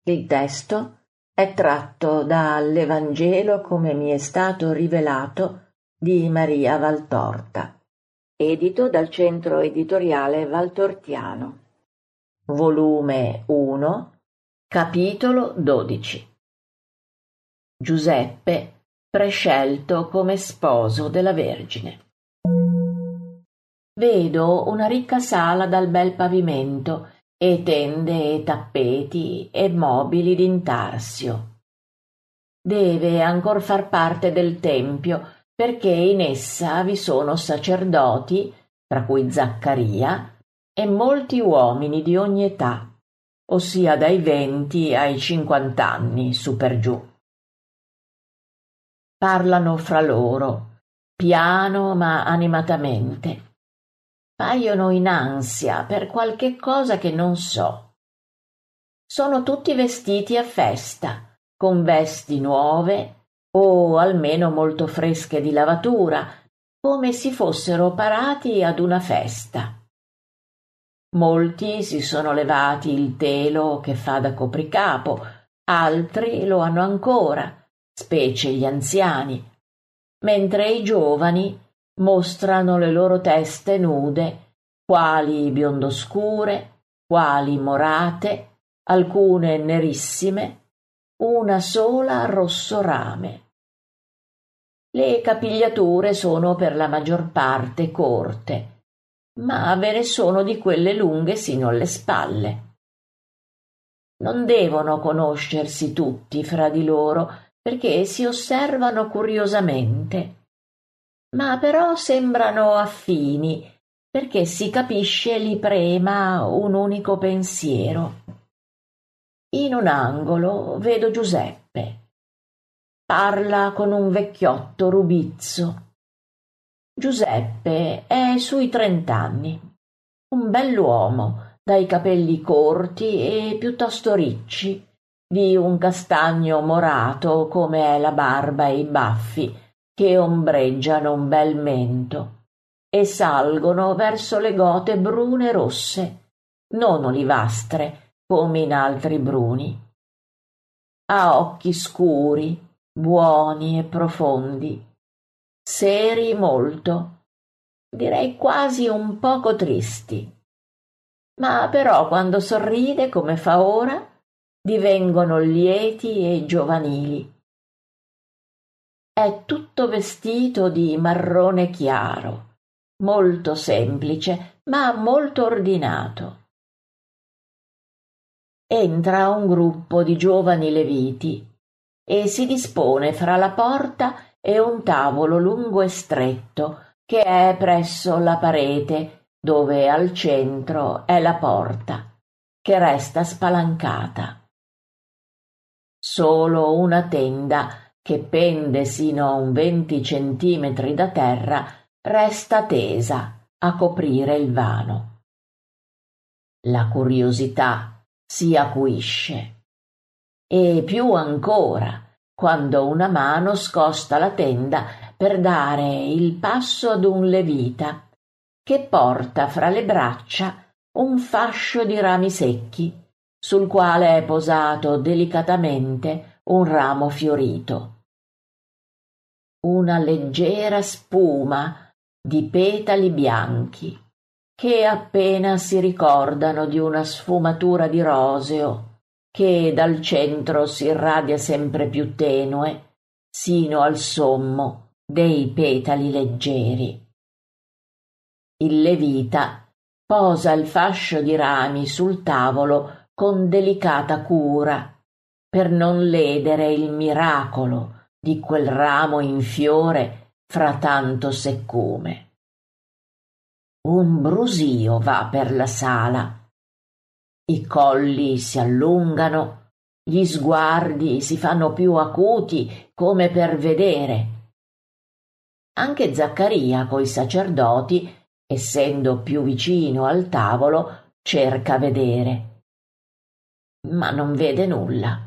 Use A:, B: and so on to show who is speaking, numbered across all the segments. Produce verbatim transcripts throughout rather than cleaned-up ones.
A: Il testo è tratto dall'Evangelo come mi è stato rivelato di Maria Valtorta, edito dal Centro Editoriale Valtortiano. Volume uno, capitolo dodici. Giuseppe prescelto come sposo della Vergine. Vedo una ricca sala dal bel pavimento e tende e tappeti e mobili d'intarsio. Deve ancor far parte del tempio, perché in essa vi sono sacerdoti, tra cui Zaccaria, e molti uomini di ogni età, ossia dai venti ai cinquant'anni su per giù. Parlano fra loro, piano ma animatamente. Paiono in ansia per qualche cosa che non so. Sono tutti vestiti a festa, con vesti nuove o almeno molto fresche di lavatura, come si fossero parati ad una festa. Molti si sono levati il telo che fa da copricapo, altri lo hanno ancora, specie gli anziani, mentre i giovani mostrano le loro teste nude, quali biondoscure, quali morate, alcune nerissime, una sola rosso rame. Le capigliature sono per la maggior parte corte, ma ve ne sono di quelle lunghe sino alle spalle. Non devono conoscersi tutti fra di loro, perché si osservano curiosamente, ma però sembrano affini, perché si capisce li prema un unico pensiero. In un angolo vedo Giuseppe. Parla con un vecchiotto rubizzo. Giuseppe è sui trent'anni, un bell'uomo, dai capelli corti e piuttosto ricci, di un castagno morato come è la barba e i baffi, che ombreggiano un bel mento e salgono verso le gote brune rosse, non olivastre come in altri bruni. Ha occhi scuri, buoni e profondi, seri molto, direi quasi un poco tristi, ma però quando sorride come fa ora divengono lieti e giovanili. È tutto vestito di marrone chiaro, molto semplice, ma molto ordinato. Entra un gruppo di giovani leviti e si dispone fra la porta e un tavolo lungo e stretto che è presso la parete, dove al centro è la porta, che resta spalancata. Solo una tenda che pende sino a un venti centimetri da terra resta tesa a coprire il vano. La curiosità si acuisce, e più ancora quando una mano scosta la tenda per dare il passo ad un levita che porta fra le braccia un fascio di rami secchi, sul quale è posato delicatamente un ramo fiorito. Una leggera spuma di petali bianchi che appena si ricordano di una sfumatura di roseo che dal centro si irradia sempre più tenue sino al sommo dei petali leggeri. Il levita posa il fascio di rami sul tavolo con delicata cura per non ledere il miracolo di quel ramo in fiore fra tanto seccume. Un brusio va per la sala. I colli si allungano, gli sguardi si fanno più acuti come per vedere. Anche Zaccaria coi sacerdoti, essendo più vicino al tavolo, cerca vedere, ma non vede nulla.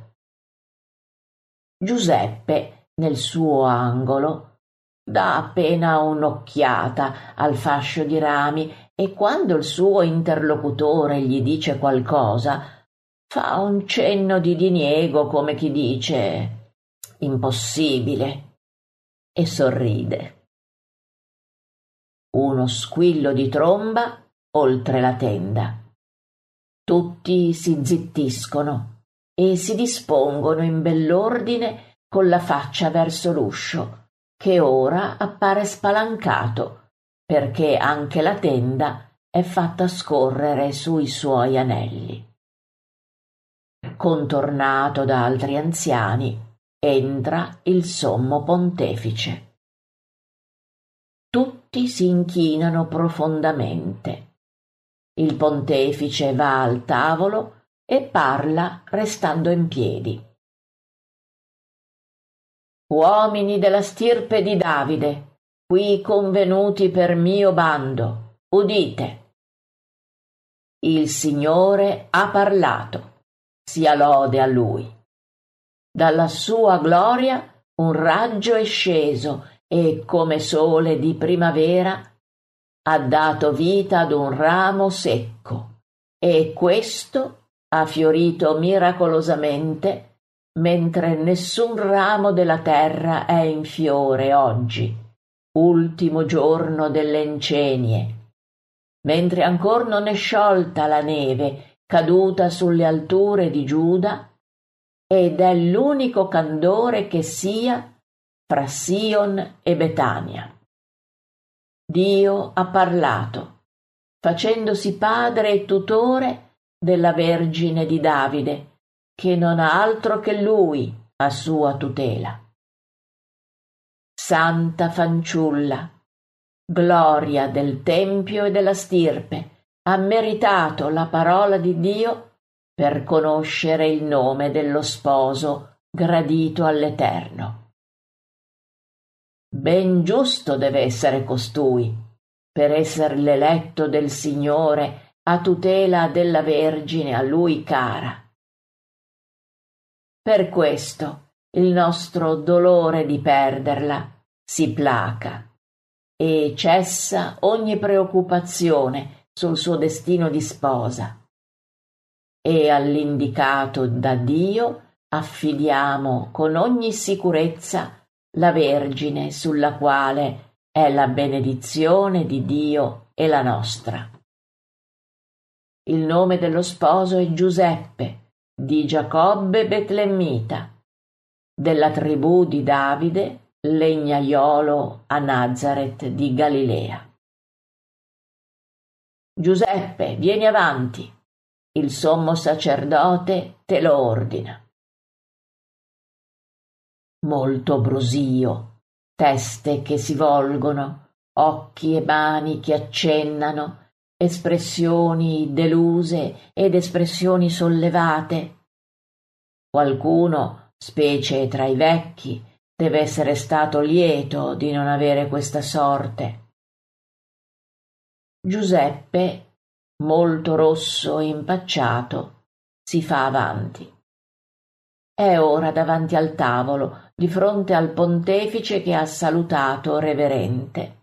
A: Giuseppe, nel suo angolo, dà appena un'occhiata al fascio di rami e quando il suo interlocutore gli dice qualcosa, fa un cenno di diniego come chi dice impossibile e sorride. Uno squillo di tromba oltre la tenda. Tutti si zittiscono e si dispongono in bell'ordine con la faccia verso l'uscio, che ora appare spalancato, perché anche la tenda è fatta scorrere sui suoi anelli. Contornato da altri anziani, entra il sommo pontefice. Tutti si inchinano profondamente. Il pontefice va al tavolo e parla restando in piedi. Uomini della stirpe di Davide, qui convenuti per mio bando, udite. Il Signore ha parlato, sia lode a Lui. Dalla sua gloria un raggio è sceso e, come sole di primavera, ha dato vita ad un ramo secco, e questo ha fiorito miracolosamente, mentre nessun ramo della terra è in fiore oggi, ultimo giorno delle incenie, mentre ancor non è sciolta la neve caduta sulle alture di Giuda, ed è l'unico candore che sia fra Sion e Betania. Dio ha parlato, facendosi padre e tutore della Vergine di Davide, che non ha altro che lui a sua tutela. Santa fanciulla, gloria del Tempio e della stirpe, ha meritato la parola di Dio per conoscere il nome dello sposo gradito all'Eterno. Ben giusto deve essere costui, per esser l'eletto del Signore a tutela della Vergine a lui cara. Per questo il nostro dolore di perderla si placa e cessa ogni preoccupazione sul suo destino di sposa. E all'indicato da Dio affidiamo con ogni sicurezza la Vergine sulla quale è la benedizione di Dio e la nostra. Il nome dello sposo è Giuseppe, di Giacobbe Betlemmita, della tribù di Davide, legnaiolo a Nazaret di Galilea. Giuseppe, vieni avanti, il sommo sacerdote te lo ordina. Molto brusio, teste che si volgono, occhi e mani che accennano, espressioni deluse ed espressioni sollevate. Qualcuno, specie tra i vecchi, deve essere stato lieto di non avere questa sorte. Giuseppe, molto rosso e impacciato, si fa avanti. È ora davanti al tavolo, di fronte al pontefice che ha salutato reverente.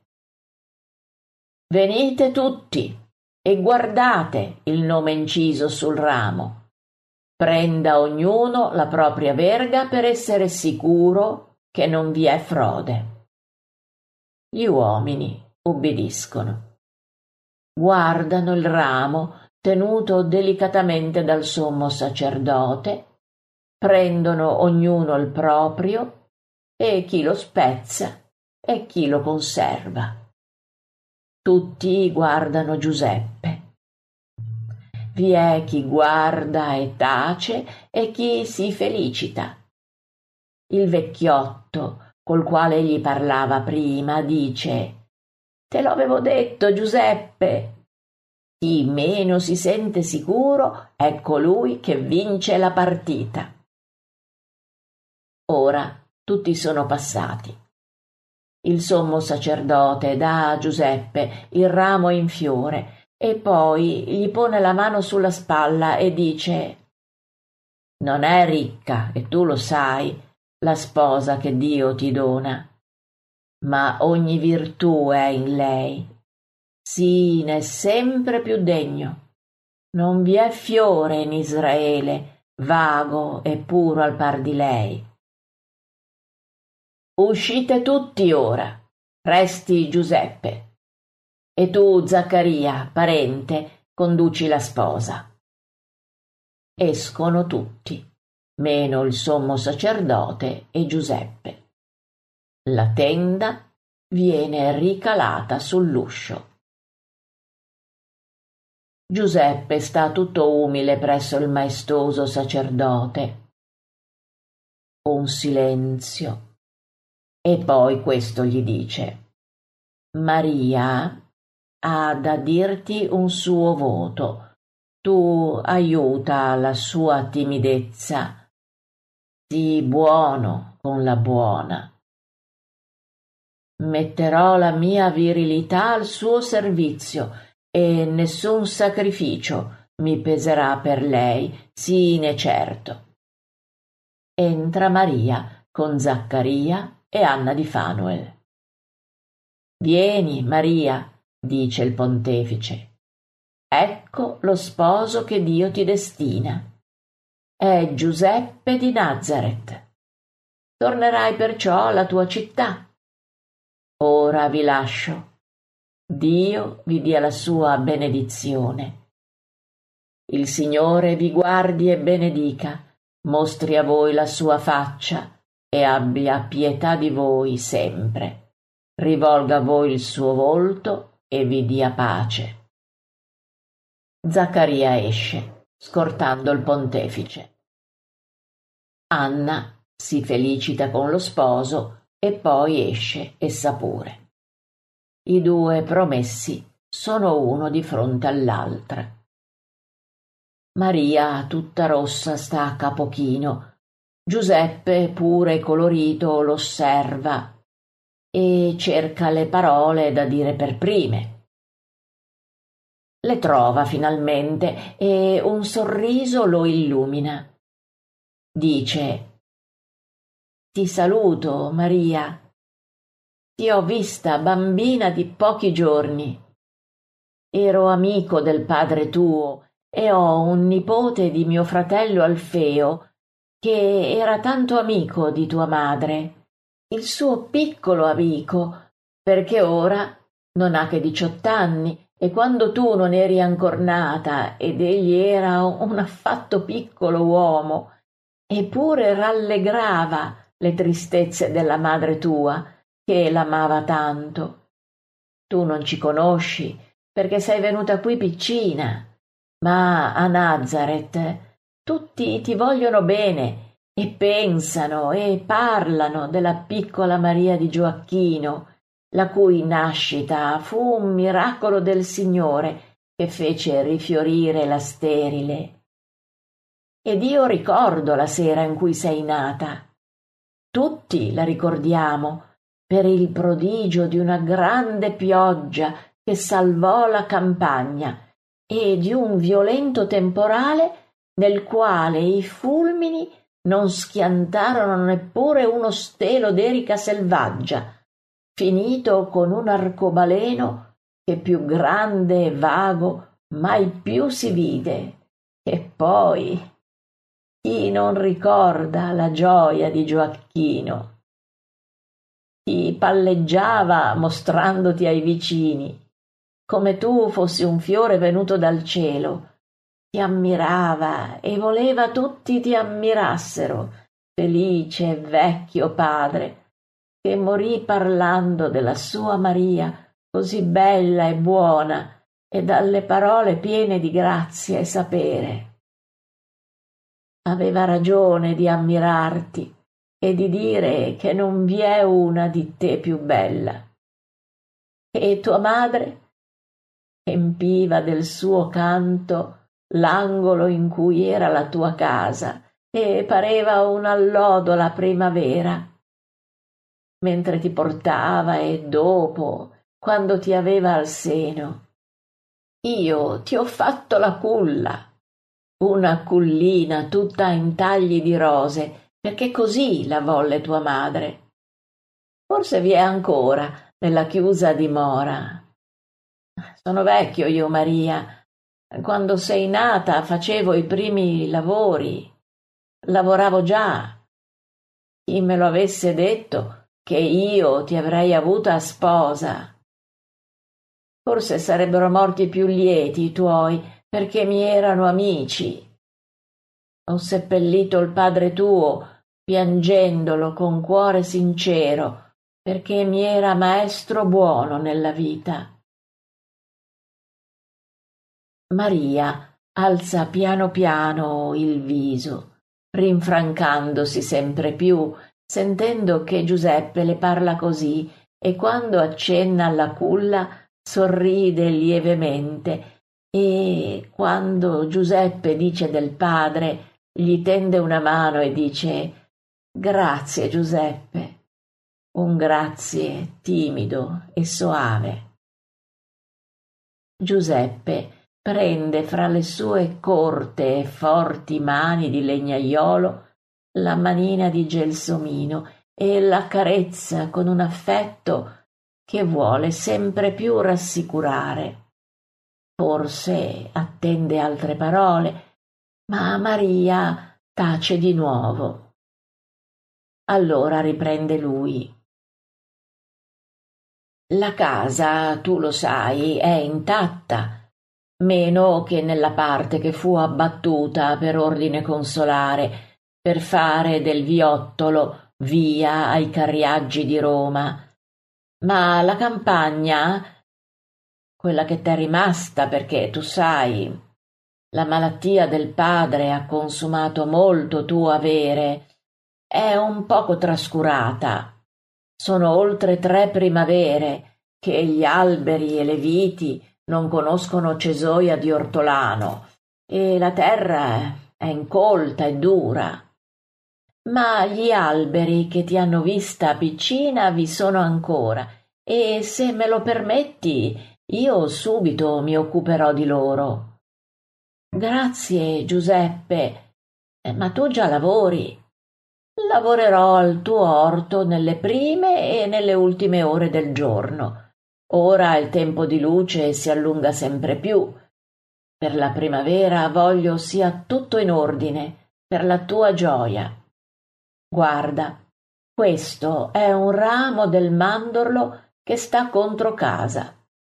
A: Venite tutti e guardate il nome inciso sul ramo. Prenda ognuno la propria verga per essere sicuro che non vi è frode. Gli uomini ubbidiscono. Guardano il ramo tenuto delicatamente dal sommo sacerdote, prendono ognuno il proprio, e chi lo spezza e chi lo conserva. Tutti guardano Giuseppe. Vi è chi guarda e tace e chi si felicita. Il vecchiotto, col quale egli parlava prima, dice: «Te lo avevo detto, Giuseppe». Chi meno si sente sicuro è colui che vince la partita. Ora tutti sono passati. Il sommo sacerdote dà a Giuseppe il ramo in fiore e poi gli pone la mano sulla spalla e dice: «Non è ricca, e tu lo sai, la sposa che Dio ti dona, ma ogni virtù è in lei. Sì, ne è sempre più degno. non vi è fiore in Israele vago e puro al par di lei. Uscite tutti ora, resti Giuseppe, e tu, Zaccaria, parente, conduci la sposa. Escono tutti, meno il sommo sacerdote e Giuseppe. La tenda viene ricalata sull'uscio. Giuseppe sta tutto umile presso il maestoso sacerdote. Un silenzio. E poi questo gli dice: Maria ha da dirti un suo voto. Tu aiuta la sua timidezza. Sii buono con la buona. Metterò la mia virilità al suo servizio e nessun sacrificio mi peserà per lei, sine certo. Entra Maria con Zaccaria e Anna di Fanuel. Vieni, Maria, dice il pontefice. Ecco lo sposo che Dio ti destina. È Giuseppe di Nazaret. Tornerai perciò alla tua città. Ora vi lascio. Dio vi dia la sua benedizione. Il Signore vi guardi e benedica, mostri a voi la sua faccia e abbia pietà di voi sempre. Rivolga a voi il suo volto e vi dia pace. Zaccaria esce, scortando il pontefice. Anna si felicita con lo sposo e poi esce essa pure. I due promessi sono uno di fronte all'altra. Maria, tutta rossa, sta a capo chino. Giuseppe, pure colorito, l'osserva e cerca le parole da dire per prime. Le trova finalmente e un sorriso lo illumina. Dice: Ti saluto, Maria. Ti ho vista bambina di pochi giorni. Ero amico del padre tuo e ho un nipote di mio fratello Alfeo che era tanto amico di tua madre, il suo piccolo amico, perché ora non ha che diciott'anni e quando tu non eri ancor nata ed egli era un affatto piccolo uomo, eppure rallegrava le tristezze della madre tua, che l'amava tanto. Tu non ci conosci, perché sei venuta qui piccina, ma a Nazaret tutti ti vogliono bene e pensano e parlano della piccola Maria di Gioacchino, la cui nascita fu un miracolo del Signore che fece rifiorire la sterile. Ed io ricordo la sera in cui sei nata. Tutti la ricordiamo per il prodigio di una grande pioggia che salvò la campagna e di un violento temporale nel quale i fulmini non schiantarono neppure uno stelo d'erica selvaggia, finito con un arcobaleno che più grande e vago mai più si vide. E poi chi non ricorda la gioia di Gioacchino? Ti palleggiava mostrandoti ai vicini, come tu fossi un fiore venuto dal cielo. Ti ammirava e voleva tutti ti ammirassero, felice e vecchio padre, che morì parlando della sua Maria, così bella e buona, e dalle parole piene di grazia e sapere. Aveva ragione di ammirarti e di dire che non vi è una di te più bella. E tua madre empiva del suo canto l'angolo in cui era la tua casa e pareva un'allodola primavera, mentre ti portava e dopo, quando ti aveva al seno. Io ti ho fatto la culla, una cullina tutta in tagli di rose, perché così la volle tua madre. Forse vi è ancora nella chiusa dimora. Sono vecchio io, Maria, Quando sei nata facevo i primi lavori, lavoravo già. Chi me lo avesse detto che io ti avrei avuta sposa? Forse sarebbero morti più lieti i tuoi, perché mi erano amici. Ho seppellito il padre tuo, piangendolo con cuore sincero, perché mi era maestro buono nella vita. Maria alza piano piano il viso, rinfrancandosi sempre più, sentendo che Giuseppe le parla così, e quando accenna alla culla sorride lievemente, e quando Giuseppe dice del padre, gli tende una mano e dice: «Grazie, Giuseppe», un grazie timido e soave. Giuseppe prende fra le sue corte e forti mani di legnaiolo la manina di Gelsomino e la carezza con un affetto che vuole sempre più rassicurare. Forse attende altre parole, ma Maria tace di nuovo. Allora riprende lui. La casa, tu lo sai, è intatta, meno che nella parte che fu abbattuta per ordine consolare, per fare del viottolo via ai carriaggi di Roma. Ma la campagna, quella che t'è rimasta, perché tu sai, la malattia del padre ha consumato molto tuo avere, è un poco trascurata. Sono oltre tre primavere che gli alberi e le viti non conoscono cesoia di ortolano e la terra è incolta e dura. Ma gli alberi che ti hanno vista piccina vi sono ancora, e se me lo permetti io subito mi occuperò di loro. Grazie, Giuseppe, ma tu già lavori. Lavorerò al tuo orto nelle prime e nelle ultime ore del giorno. Ora il tempo di luce si allunga sempre più. Per la primavera voglio sia tutto in ordine, per la tua gioia. Guarda, questo è un ramo del mandorlo che sta contro casa.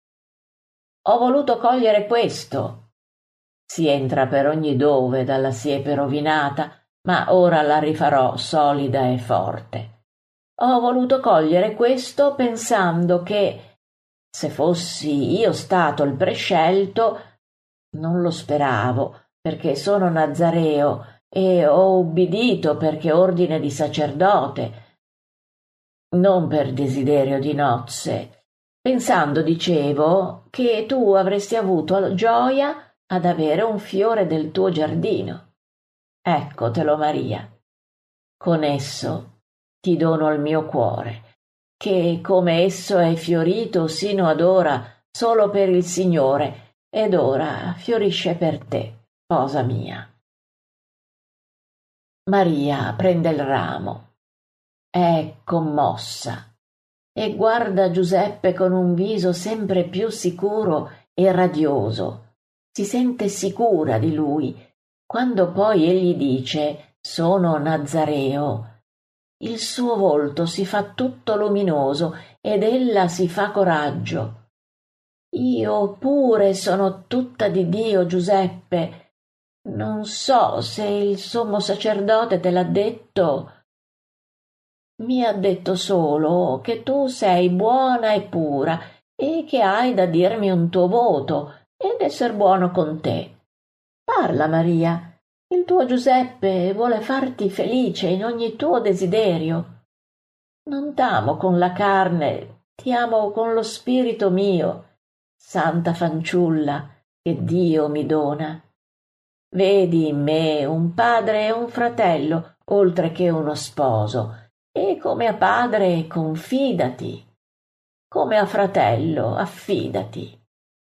A: Ho voluto cogliere questo. Si entra per ogni dove dalla siepe rovinata, ma ora la rifarò solida e forte. Ho voluto cogliere questo pensando che, se fossi io stato il prescelto, non lo speravo, perché sono nazareo e ho ubbidito perché ordine di sacerdote, non per desiderio di nozze, pensando, dicevo, che tu avresti avuto gioia ad avere un fiore del tuo giardino. Eccotelo, Maria. Con esso ti dono il mio cuore, che come esso è fiorito sino ad ora solo per il Signore, ed ora fiorisce per te, sposa mia. Maria prende il ramo, è commossa e guarda Giuseppe con un viso sempre più sicuro e radioso. Si sente sicura di lui. Quando poi egli dice «sono nazareo», il suo volto si fa tutto luminoso ed ella si fa coraggio. «Io pure sono tutta di Dio, Giuseppe. Non so se il sommo sacerdote te l'ha detto. Mi ha detto solo che tu sei buona e pura e che hai da dirmi un tuo voto ed esser buono con te. Parla, Maria, il tuo Giuseppe vuole farti felice in ogni tuo desiderio. Non t'amo con la carne, ti amo con lo spirito mio, santa fanciulla che Dio mi dona. Vedi in me un padre e un fratello, oltre che uno sposo, e come a padre confidati, come a fratello affidati.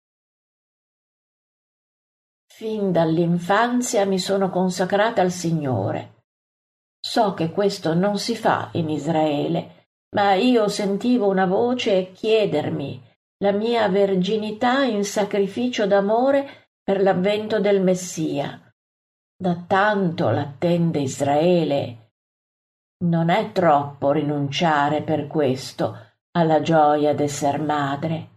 A: Fin dall'infanzia mi sono consacrata al Signore. So che questo non si fa in Israele, ma io sentivo una voce chiedermi la mia verginità in sacrificio d'amore per l'avvento del Messia. Da tanto l'attende Israele. Non è troppo rinunciare per questo alla gioia d'esser madre.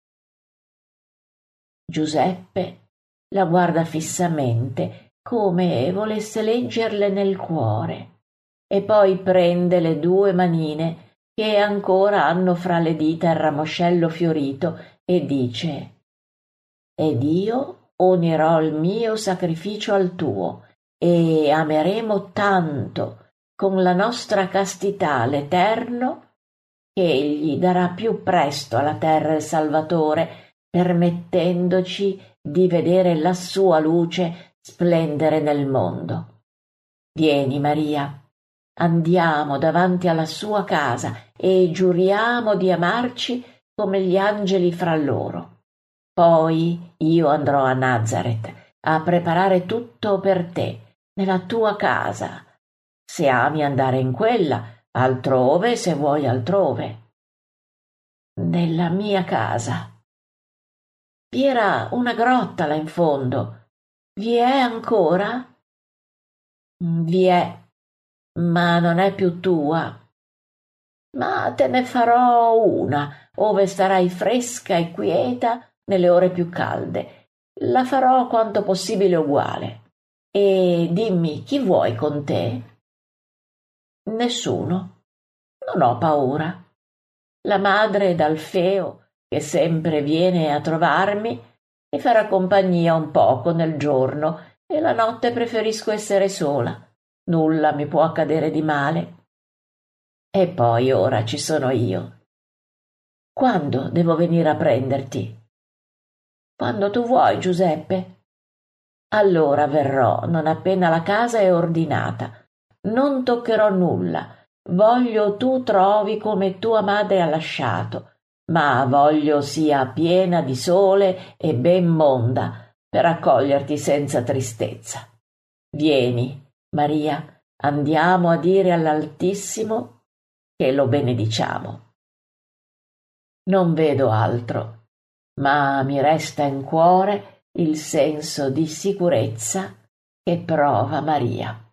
A: Giuseppe la guarda fissamente, come volesse leggerle nel cuore, e poi prende le due manine che ancora hanno fra le dita il ramoscello fiorito e dice: «Ed io unirò il mio sacrificio al tuo, e ameremo tanto con la nostra castità l'Eterno, che egli darà più presto alla terra il Salvatore, permettendoci di vedere la sua luce splendere nel mondo. Vieni, Maria, andiamo davanti alla sua casa e giuriamo di amarci come gli angeli fra loro. Poi io andrò a Nazaret a preparare tutto per te, nella tua casa. Se ami andare in quella, altrove se vuoi altrove. Nella mia casa. Vi era una grotta là in fondo. Vi è ancora? Vi è, ma non è più tua. Ma te ne farò una, ove starai fresca e quieta nelle ore più calde. La farò quanto possibile uguale. E dimmi, chi vuoi con te? Nessuno. Non ho paura. La madre d'Alfeo, che sempre viene a trovarmi, mi farà compagnia un poco nel giorno, e la notte preferisco essere sola. Nulla mi può accadere di male. E poi ora ci sono io. Quando devo venire a prenderti? Quando tu vuoi, Giuseppe. Allora verrò non appena la casa è ordinata. Non toccherò nulla. Voglio tu trovi come tua madre ha lasciato, ma voglio sia piena di sole e ben monda per accoglierti senza tristezza. Vieni, Maria, andiamo a dire all'Altissimo che lo benediciamo. Non vedo altro, ma mi resta in cuore il senso di sicurezza che prova Maria.